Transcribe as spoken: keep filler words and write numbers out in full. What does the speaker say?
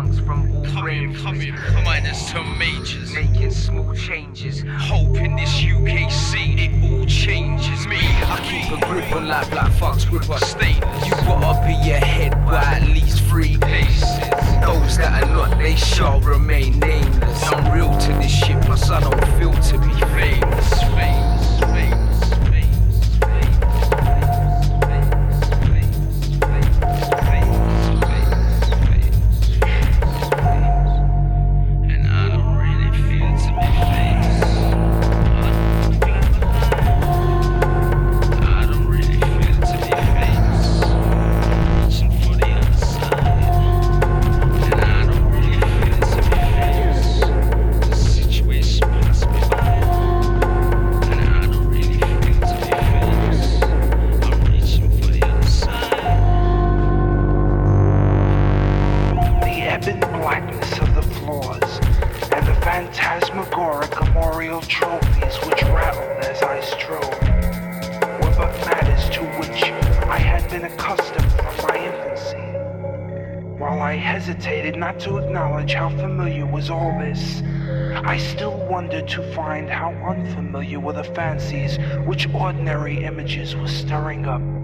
punks from all Come in, ranges. come in, minus to majors. Making small changes. Hope in this U K scene, it all changes. Me, I keep a grip on like black fucks with our status. You gotta be ahead by at least three paces. Those that are not, they shall remain nameless. I'm real to this shit, plus I don't feel to be famous. Famous, famous, famous, famous, famous, famous, famous, famous, famous. And I don't really feel to be famous. I don't really feel to be famous. Reaching for the other side. And I don't really feel to be famous. The situation passed me by. And I don't really feel to be famous. I'm reaching for the other side. The ebon blackness of the floors and the phantasmagoric memorial trophies which rattled as I strode were but matters to which I had been accustomed from my infancy. While I hesitated not to acknowledge how familiar was all this, I still wondered to find how unfamiliar were the fancies which ordinary images were stirring up.